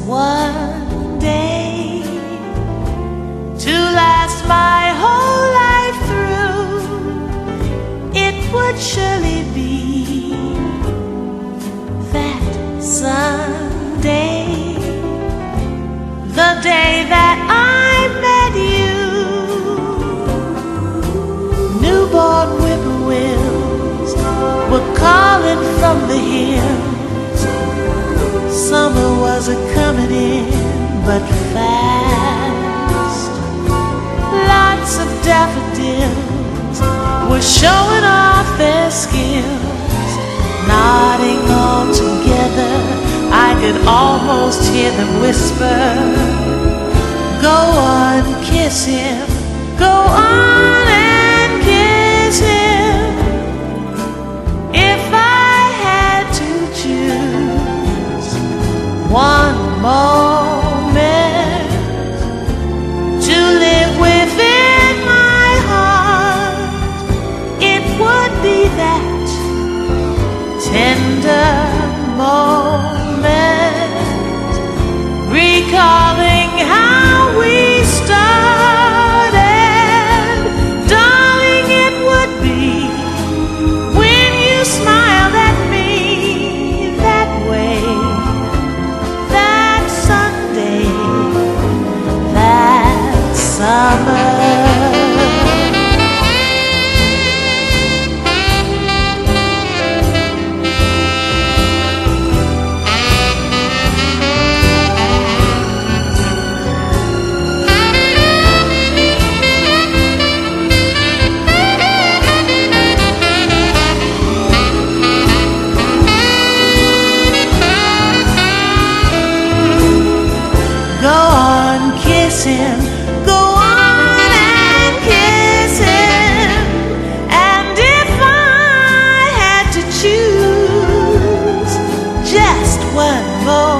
one day to last my whole life through. It would surely be that Sunday, the day that I met you. Newborn whippoorwills were calling from the hills. Summer was a-comin' in, but fast. Lots of daffodils were showing off their skills. Nodding all together, I could almost hear them whisper, go on, kiss him, go on and kiss him. If I had to choose one moment to live within my heart, it would be that tender moment, recalling how we started. Darling, it would be when you smiled at me that way, that Sunday, that summer. Him, go on and kiss him. And if I had to choose just one more